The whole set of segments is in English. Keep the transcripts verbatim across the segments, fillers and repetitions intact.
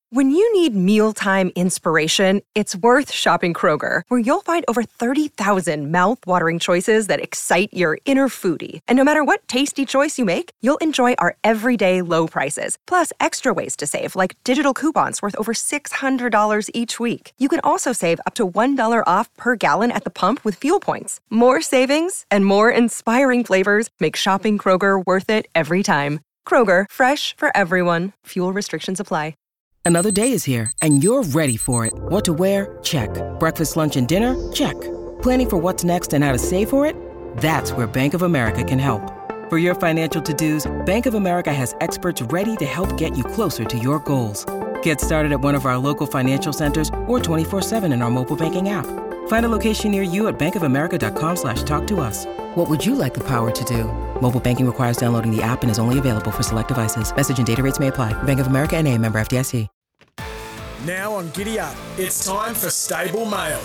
When you need mealtime inspiration, it's worth shopping Kroger, where you'll find over thirty thousand mouth-watering choices that excite your inner foodie. And no matter what tasty choice you make, you'll enjoy our everyday low prices, plus extra ways to save, like digital coupons worth over six hundred dollars each week. You can also save up to one dollar off per gallon at the pump with fuel points. More savings and more inspiring flavors make shopping Kroger worth it every time. Kroger, fresh for everyone. Fuel restrictions apply. Another day is here, and you're ready for it. What to wear? Check. Breakfast, lunch, and dinner? Check. Planning for what's next and how to save for it? That's where Bank of America can help. For your financial to-dos, Bank of America has experts ready to help get you closer to your goals. Get started at one of our local financial centers or twenty-four seven in our mobile banking app. Find a location near you at bankofamerica.com slash talk to us. What would you like the power to do? Mobile banking requires downloading the app and is only available for select devices. Message and data rates may apply. Bank of America N A, member F D I C. Now on Giddy Up, it's time for Stable Mail.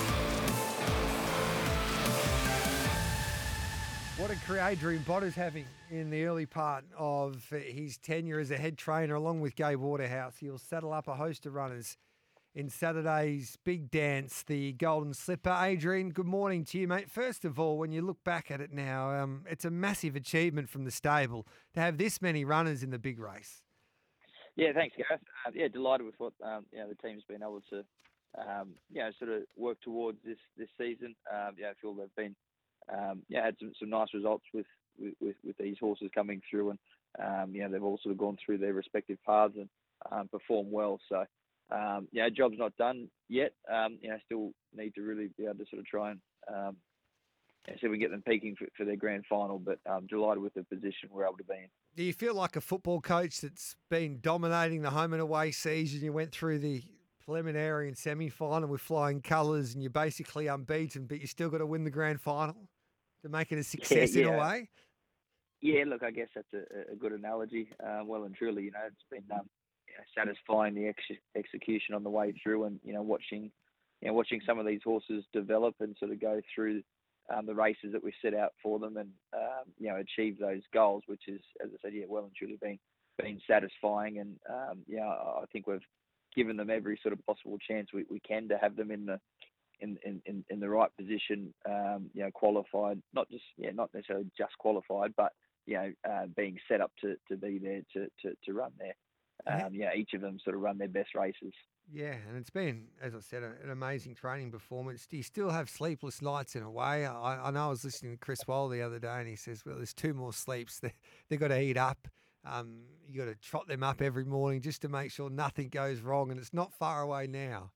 What a career Adrian Botter's having in the early part of his tenure as a head trainer, along with Gabe Waterhouse. He'll saddle up a host of runners in Saturday's big dance, the Golden Slipper. Adrian, good morning to you, mate. First of all, when you look back at it now, um, it's a massive achievement from the stable to have this many runners in the big race. Yeah, thanks, Gareth. Uh, yeah, delighted with what um, you know the team's been able to, um, you know, sort of work towards this this season. Um, yeah, I feel they've been, um, yeah, had some, some nice results with, with, with these horses coming through, and um, you know they've all sort of gone through their respective paths and um, performed well. So, um, yeah, job's not done yet. Um, you know, still need to really be able to sort of try and um, yeah, see if we can get them peaking for, for their grand final. But um, delighted with the position we're able to be in. Do you feel like a football coach that's been dominating the home and away season? You went through the preliminary and semi-final with flying colours and you're basically unbeaten, but you still got to win the grand final to make it a success yeah, yeah. in a way? Yeah, look, I guess that's a, a good analogy. Uh, well and truly, you know, it's been um, you know, satisfying the ex- execution on the way through, and you know, watching, you know, watching some of these horses develop and sort of go through Um, the races that we set out for them, and um, you know, achieve those goals, which is, as I said, yeah, well and truly been been satisfying. And um, yeah, I think we've given them every sort of possible chance we, we can to have them in the in in, in the right position. Um, you know, qualified, not just yeah, not necessarily just qualified, but you know, uh, being set up to, to be there to, to, to run there. Um, yeah, each of them sort of run their best races. Yeah, and it's been, as I said, an amazing training performance. Do you still have sleepless nights in a way? I, I know I was listening to Chris Wall the other day and he says, well, there's two more sleeps. They, they've got to eat up. Um, you got to trot them up every morning just to make sure nothing goes wrong, and it's not far away now.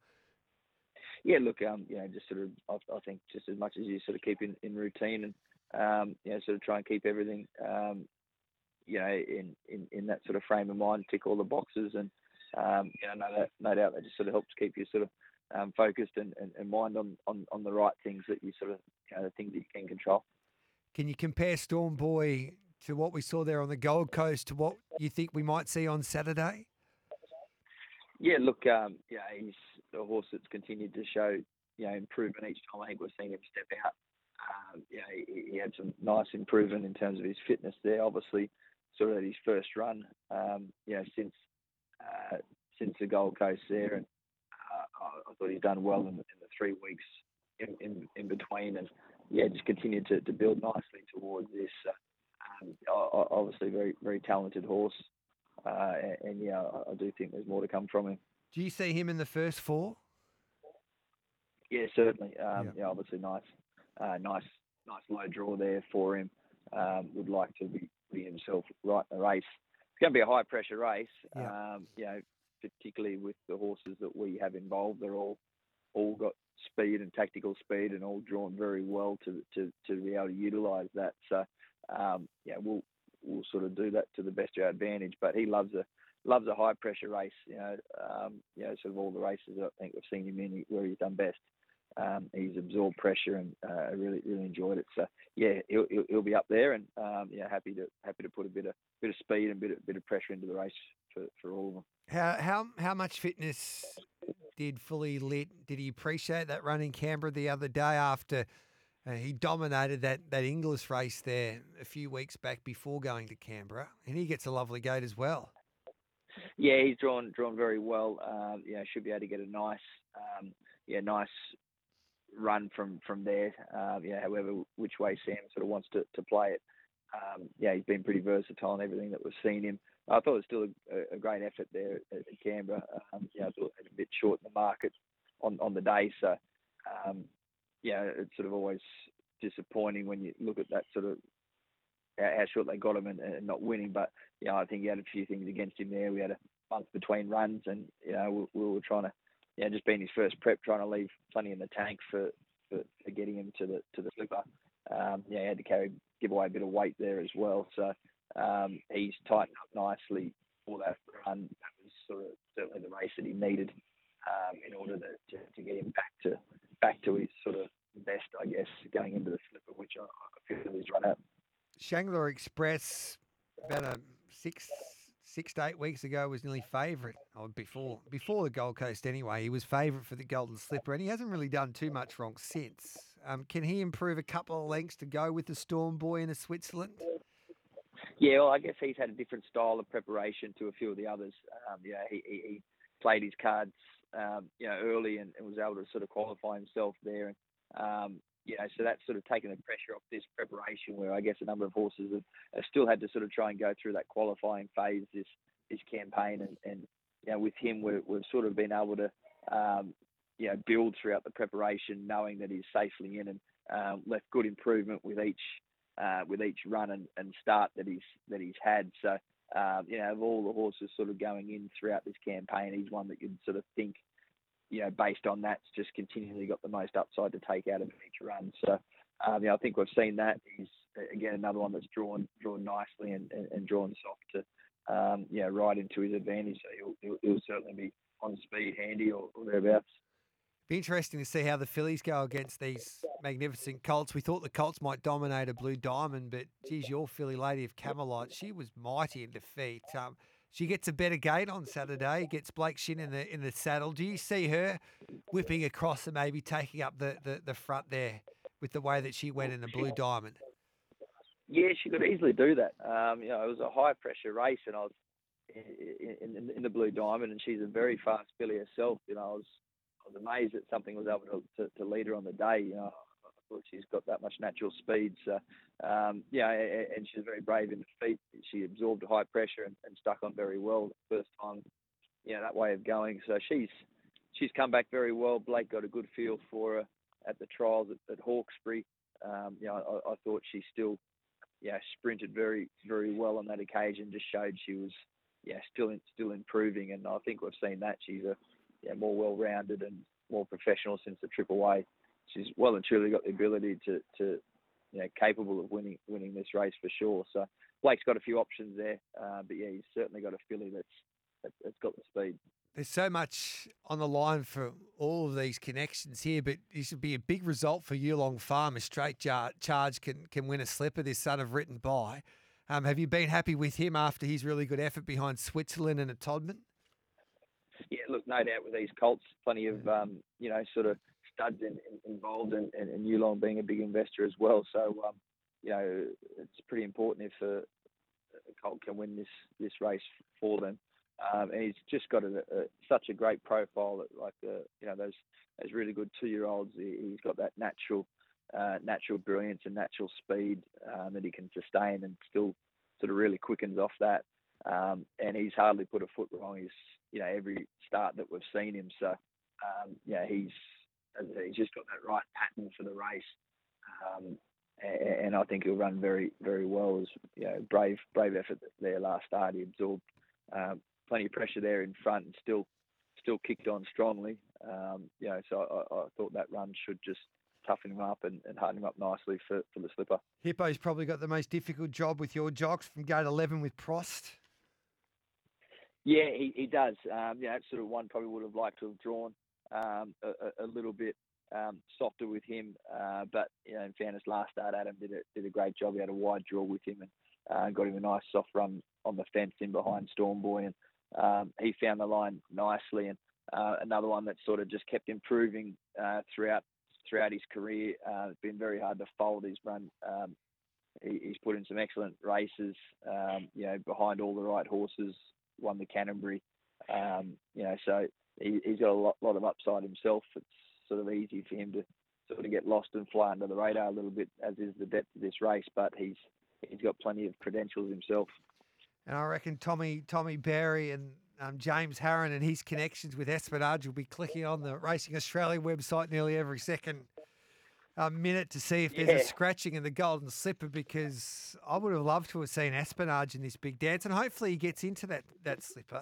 Yeah, look, um, you know, just sort of, I, I think just as much as you sort of keep in, in routine and, um, you know, sort of try and keep everything, um, you know, in, in, in that sort of frame of mind, tick all the boxes, and, um, you know, no, that, no doubt that just sort of helps keep you sort of um, focused and, and, and mind on, on, on the right things that you sort of, you know, the things that you can control. Can you compare Storm Boy to what we saw there on the Gold Coast to what you think we might see on Saturday? Yeah, look, um, yeah, he's a horse that's continued to show, you know, improvement each time. I think we've seen him step out. Um, you know, he, he had some nice improvement in terms of his fitness there. Obviously, sort of at his first run, um, you know, since uh, since the Gold Coast there, and uh, I, I thought he's done well in, in the three weeks in, in, in between, and yeah, just continued to, to build nicely towards this. Uh, um, obviously, very very talented horse. Uh, and, and yeah, I, I do think there's more to come from him. Do you see him in the first four? Yeah, certainly. Um, yeah. yeah, obviously nice, uh, nice, nice low draw there for him. Um, would like to be, be himself right in the race. It's going to be a high pressure race. Yeah. Um, you know, particularly with the horses that we have involved, they're all all got speed and tactical speed, and all drawn very well to to, to be able to utilise that. So, um, yeah, we'll. We'll sort of do that to the best of our advantage. But he loves a loves a high pressure race. You know, um, you know, sort of all the races I think we've seen him in where he's done best. Um, he's absorbed pressure and uh, really really enjoyed it. So yeah, he'll, he'll, he'll be up there, and um, yeah, happy to happy to put a bit of bit of speed and bit of, bit of pressure into the race for, for all of them. How how how much fitness did Fully Lit? Did he appreciate that run in Canberra the other day after? Uh, he dominated that, that Inglis race there a few weeks back before going to Canberra, and he gets a lovely gate as well. Yeah, he's drawn drawn very well. Um, you know, should be able to get a nice, um, yeah, nice run from from there. Um, yeah, however, which way Sam sort of wants to, to play it. Um, yeah, he's been pretty versatile in everything that we've seen him. I thought it was still a, a great effort there at, at Canberra. Um, yeah, I thought it was a bit short in the market on, on the day. So, um, yeah, it's sort of always disappointing when you look at that sort of how short they got him and, and not winning. But, you know, I think he had a few things against him there. We had a month between runs and, you know, we, we were trying to, yeah, just being his first prep, trying to leave plenty in the tank for, for, for getting him to the to the slipper. Um, yeah, he had to carry, give away a bit of weight there as well. So um, he's tightened up nicely for that run. That was sort of certainly the race that he needed um, in order to, to, to get him back to back to his sort of best, I guess, going into the slipper, which I, I feel he's run out. Shangri-La Express, about a six, six to eight weeks ago, was nearly favourite. Or before, before the Gold Coast anyway, he was favourite for the Golden Slipper, and he hasn't really done too much wrong since. Um, can he improve a couple of lengths to go with the Storm Boy in the Switzerland? Yeah, well, I guess he's had a different style of preparation to a few of the others. Um, yeah, he, he, he played his cards, um, you know, early and, and was able to sort of qualify himself there. And, um, you know, so that's sort of taken the pressure off this preparation where I guess a number of horses have, have still had to sort of try and go through that qualifying phase this, this campaign. And, and, you know, with him, we're, we've sort of been able to, um, you know, build throughout the preparation, knowing that he's safely in and um, left good improvement with each uh, with each run and, and start that he's that he's had. So, um, you know, of all the horses sort of going in throughout this campaign, he's one that you'd sort of think, you know, based on that's just continually got the most upside to take out of each run. So, um, you know, I think we've seen that. He's, again, another one that's drawn drawn nicely and, and, and drawn soft to, um, you know, right into his advantage. So he'll, he'll, he'll certainly be on speed handy or, or thereabouts. Be interesting to see how the fillies go against these magnificent colts. We thought the colts might dominate a Blue Diamond, but geez, your filly Lady of Camelot, she was mighty in defeat. Um, she gets a better gate on Saturday, gets Blake Shin in the in the saddle. Do you see her whipping across and maybe taking up the, the, the front there with the way that she went in the Blue Diamond? Yeah, she could easily do that. Um, you know, it was a high pressure race, and I was in, in, in the Blue Diamond, and she's a very fast filly herself. You know, I was I was amazed that something was able to, to, to lead her on the day. You know, I thought she's got that much natural speed. So, um, yeah, and she's very brave in defeat. She absorbed high pressure and, and stuck on very well the first time, you know, that way of going. So she's she's come back very well. Blake got a good feel for her at the trials at, at Hawkesbury. Um, you know, I, I thought she still, yeah, sprinted very, very well on that occasion. Just showed she was, yeah, still in, still improving. And I think we've seen that. She's a Yeah, more well-rounded and more professional since the Triple A. She's well and truly got the ability to, to you know, capable of winning winning this race for sure. So Blake's got a few options there, uh, but yeah, he's certainly got a filly that's that's got the speed. There's so much on the line for all of these connections here, but this would be a big result for Yulong Farm. A straight jar- charge can can win a slipper. This son of Written By. Um, have you been happy with him after his really good effort behind Switzerland and a Todman? Yeah, look, no doubt with these colts, plenty of, um, you know, sort of studs in, in, involved and, and, and Yulong being a big investor as well. So, um, you know, it's pretty important if a, a colt can win this, this race for them. Um, and he's just got a, a, such a great profile that, like, uh, you know, those those really good two-year-olds, he, he's got that natural uh, natural brilliance and natural speed um, that he can sustain and still sort of really quickens off that. Um, and he's hardly put a foot wrong. He's, you know, every start that we've seen him. So, um, yeah, he's he's just got that right pattern for the race. Um, and, and I think he'll run very, very well. As, you know, brave, brave effort there last start. He absorbed um, plenty of pressure there in front and still, still kicked on strongly. Um, you know, so I, I thought that run should just toughen him up and, and harden him up nicely for, for the slipper. Hippo's probably got the most difficult job with your jocks from gate eleven with Prost. Yeah, he, he does. Um, yeah, that's sort of one probably would have liked to have drawn um, a, a little bit um, softer with him. Uh, but, you know, in fairness, last start, Adam did a, did a great job. He had a wide draw with him and uh, got him a nice soft run on the fence in behind Storm Boy. And um, he found the line nicely. And uh, another one that sort of just kept improving uh, throughout throughout his career. Uh, it's been very hard to fold his run. Um, he, he's put in some excellent races, um, you know, behind all the right horses. won the Canterbury. Um, you know, so he, he's got a lot, lot of upside himself. It's sort of easy for him to sort of get lost and fly under the radar a little bit, as is the depth of this race. But he's he's got plenty of credentials himself. And I reckon Tommy Tommy Berry and um, James Harron and his connections with Espionage will be clicking on the Racing Australia website nearly every second uh, minute to see if there's Yeah. a scratching in the Golden Slipper, because I would have loved to have seen Espionage in this big dance, and hopefully he gets into that, that slipper.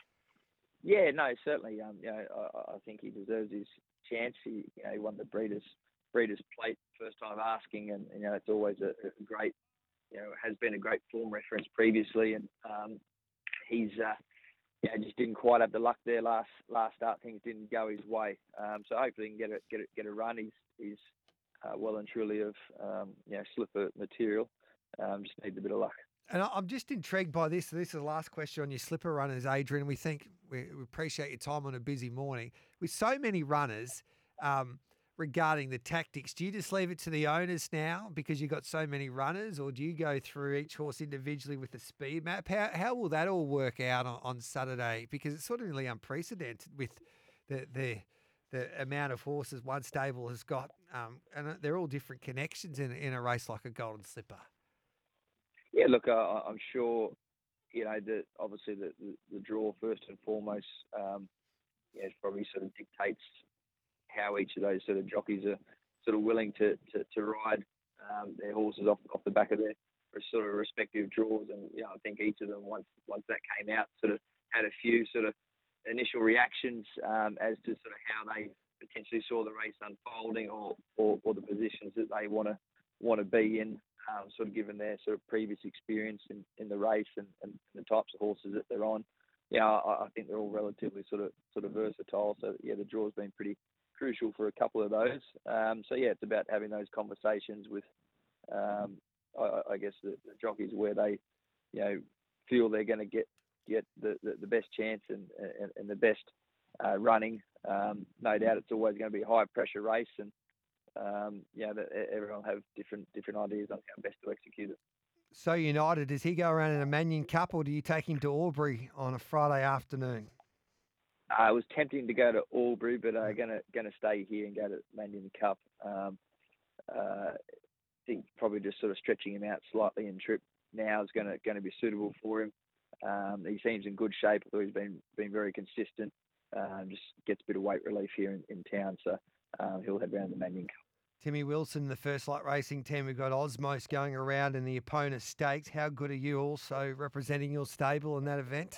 Yeah, no, certainly. Um, you know, I, I think he deserves his chance. He, you know, he won the Breeders' Breeders' Plate first time asking, and you know, it's always a, a great, you know, has been a great form reference previously, and um, he's, uh, you know, just didn't quite have the luck there last last start. Things didn't go his way. Um, so hopefully he can get a get a, get a run. He's he's uh, well and truly of um, you know, slipper material. Um, just needs a bit of luck. And I- I'm just intrigued by this. This is the last question on your slipper runners, Adrian. We think we, we appreciate your time on a busy morning. With so many runners um, regarding the tactics, do you just leave it to the owners now because you've got so many runners, or do you go through each horse individually with a speed map? How, how will that all work out on, on Saturday? Because it's sort of really unprecedented with the the the amount of horses one stable has got, um, and they're all different connections in, in a race like a Golden Slipper. Yeah, look, uh, I'm sure, you know, that obviously the, the, the draw first and foremost, um, yeah, probably sort of dictates how each of those sort of jockeys are sort of willing to, to, to ride um, their horses off off the back of their sort of respective draws. And, you know, I think each of them, once once that came out, sort of had a few sort of initial reactions um, as to sort of how they potentially saw the race unfolding, or, or, or the positions that they want to want to be in. Um, sort of given their sort of previous experience in, in the race and, and the types of horses that they're on. Yeah, I, I think they're all relatively sort of sort of versatile. So yeah, the draw's been pretty crucial for a couple of those. Um, so yeah, it's about having those conversations with, um, I, I guess the, the jockeys where they, you know, feel they're going to get get the, the, the best chance and, and, and the best uh, running. Um, no doubt, it's always going to be a high pressure race, and Um, yeah, that everyone will have different different ideas on how best to execute it. So United, does he go around in a Manion Cup, or do you take him to Albury on a Friday afternoon? Uh, I was tempting to go to Albury, but I'm uh, gonna gonna stay here and go to Manion Cup. Um, uh, I think probably just sort of stretching him out slightly in trip now is gonna gonna be suitable for him. Um, he seems in good shape. Although he's been been very consistent. Um, just gets a bit of weight relief here in, in town, so um, he'll head round the Manion Cup. Timmy Wilson, the First Light Racing team. We've got Osmos going around in the Epona Stakes. How good are you also representing your stable in that event?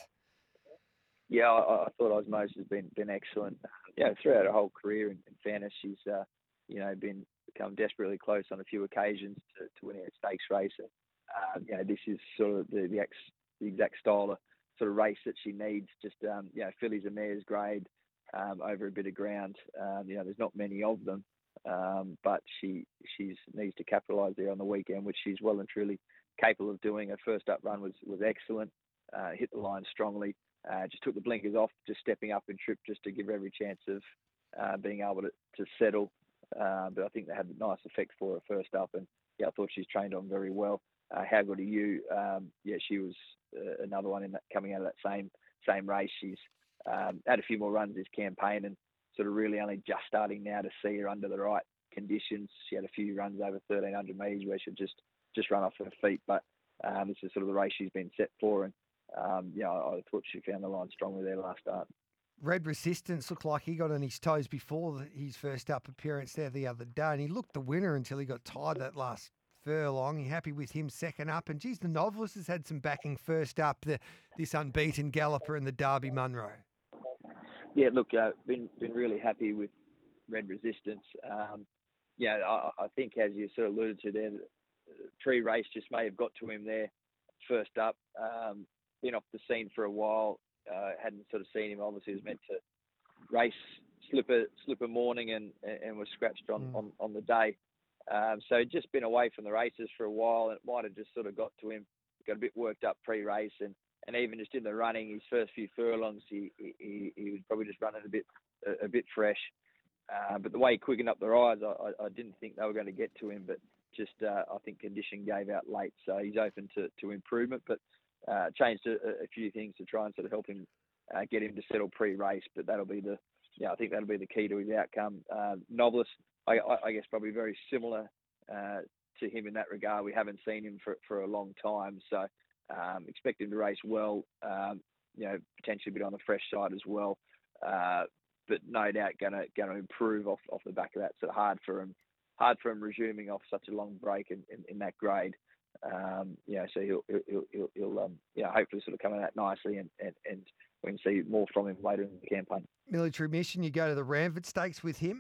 Yeah, I, I thought Osmos has been been excellent. Yeah, throughout her whole career, in, in fairness, she's uh, you know been become desperately close on a few occasions to, to winning a stakes race. And uh, you know, this is sort of the the, ex, the exact style of sort of race that she needs. Just um, you know, fillies and mares grade um, over a bit of ground. Um, you know, there's not many of them. Um, but she she's needs to capitalise there on the weekend, which she's well and truly capable of doing. Her first up run was was excellent, uh, hit the line strongly, uh, just took the blinkers off, just stepping up in trip just to give her every chance of uh, being able to, to settle. Uh, but I think they had a nice effect for her first up, and yeah, I thought she's trained on very well. Uh, how good are you? Um, yeah, she was uh, another one in that, coming out of that same same race. She's um, had a few more runs this campaign, and sort of really only just starting now to see her under the right conditions. She had a few runs over thirteen hundred metres where she'd just, just run off her feet, but um, this is sort of the race she's been set for, and um, yeah, I, I thought she found the line strongly there last start. Red Resistance looked like he got on his toes before the, his first up appearance there the other day, and he looked the winner until he got tied that last furlong. You happy with him second up? And geez, the Novelist has had some backing first up, the, this unbeaten galloper in the Derby Munro. Yeah, look, uh, been been really happy with Red Resistance. Um, yeah, I, I think as you sort of alluded to there, pre-race just may have got to him there first up. Um, been off the scene for a while. Uh, hadn't sort of seen him. Obviously, was meant to race slipper slipper morning and and was scratched on, mm. on, on the day. Um, so just been away from the races for a while, and it might have just sort of got to him. Got a bit worked up pre-race, and. And even just in the running, his first few furlongs, he he, he was probably just running a bit a, a bit fresh. Uh, but the way he quickened up the rise, I, I didn't think they were going to get to him. But just uh, I think condition gave out late, so he's open to, to improvement. But uh, changed a, a few things to try and sort of help him uh, get him to settle pre-race. But that'll be the, yeah, I think that'll be the key to his outcome. Uh, Novelist, I, I, I guess, probably very similar uh, to him in that regard. We haven't seen him for for a long time, so um, expect him to race well. Um, you know, potentially a bit on the fresh side as well. Uh, but no doubt going to going to improve off, off the back of that. So hard for him, hard for him resuming off such a long break in, in, in that grade. Um, you know, so he'll he'll he'll, he'll um, you know, hopefully sort of come out nicely, and, and, and we can see more from him later in the campaign. Military Mission, you go to the Ranford Stakes with him?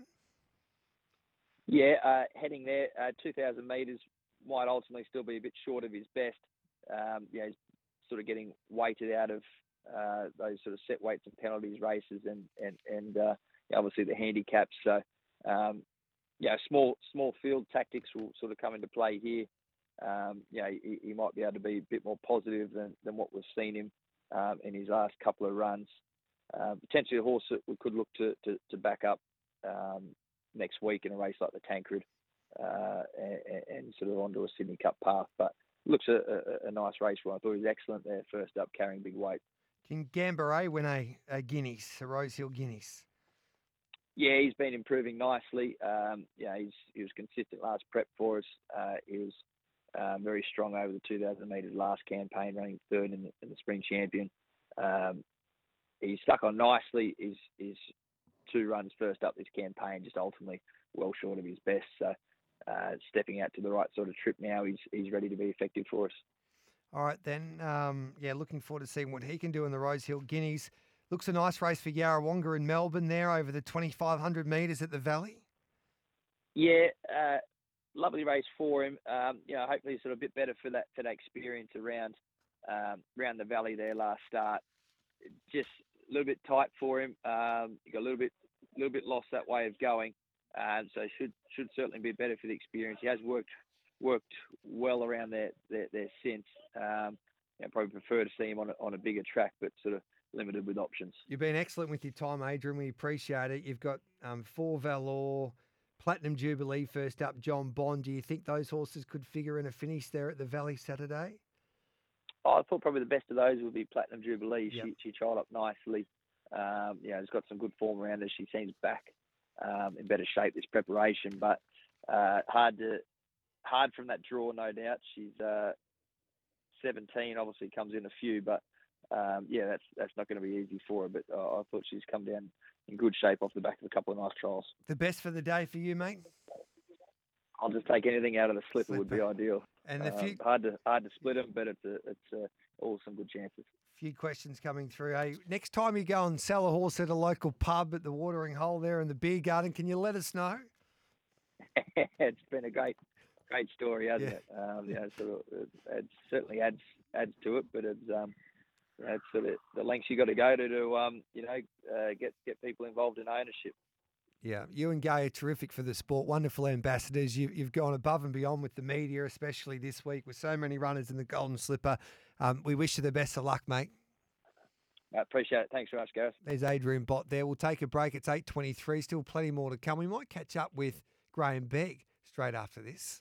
Yeah, uh, heading there, uh, two thousand metres might ultimately still be a bit short of his best. Um, you know, he's sort of getting weighted out of uh, those sort of set weights and penalties races, and and and uh, obviously the handicaps. So, um, yeah, small small field tactics will sort of come into play here. Um, you know, he, he might be able to be a bit more positive than, than what we've seen him um, in his last couple of runs. Uh, potentially a horse that we could look to to, to back up um, next week in a race like the Tancred, uh, and, and sort of onto a Sydney Cup path. But looks a, a, a nice race for him. I thought he was excellent there, first up, carrying big weight. Can Gambaret win a, a Guineas, a Rosehill Guineas? Yeah, he's been improving nicely. Um, yeah, he's he was consistent last prep for us. Uh, he was um, very strong over the two thousand metres last campaign, running third in the, in the Spring Champion. Um, he's stuck on nicely. He's, he's two runs first up this campaign, just ultimately well short of his best. So uh, stepping out to the right sort of trip now, he's he's ready to be effective for us. All right, then. Um, yeah, looking forward to seeing what he can do in the Rosehill Guineas. Looks a nice race for Yarrawonga in Melbourne there over the twenty-five hundred metres at the Valley. Yeah, uh, lovely race for him. Um, you know, hopefully sort of a bit better for that for that experience around um, around the Valley there last start. Just a little bit tight for him. Um, he got a little bit a little bit lost that way of going, um, so should should certainly be better for the experience. He has worked worked well around there there, there since. Um, you know, probably prefer to see him on a, on a bigger track, but sort of limited with options. You've been excellent with your time, Adrian. We appreciate it. You've got um, Four Valor, Platinum Jubilee first up, John Bond. Do you think those horses could figure in a finish there at the Valley Saturday? Oh, I thought probably the best of those would be Platinum Jubilee. Yep. She she trialled up nicely. Um, you know, has got some good form around her. She seems back um, in better shape this preparation, but uh, hard to hard from that draw, no doubt. She's uh, seventeen, obviously comes in a few, but um, yeah, that's that's not going to be easy for her. But uh, I thought she's come down in good shape off the back of a couple of nice trials. The best for the day for you, mate? I'll just take anything out of the slipper, Slipper. would be ideal. And the Um, few, hard to hard to split them, but it's a, it's a, all some good chances. few questions coming through. Hey, next time you go and sell a horse at a local pub at the Watering Hole there in the beer garden, can you let us know? It's been a great great story, hasn't Yeah. it? Um, you know, sort of, it, it certainly adds adds to it, but it's um, you know, it's sort of the lengths you got to go to to um, you know, uh, get get people involved in ownership. Yeah, you and Gay are terrific for the sport. Wonderful ambassadors. You, you've gone above and beyond with the media, especially this week with so many runners in the Golden Slipper. Um, we wish you the best of luck, mate. I appreciate it. Thanks very much, Gareth. There's Adrian Bott there. We'll take a break. It's eight twenty-three. Still plenty more to come. We might catch up with Graham Begg straight after this.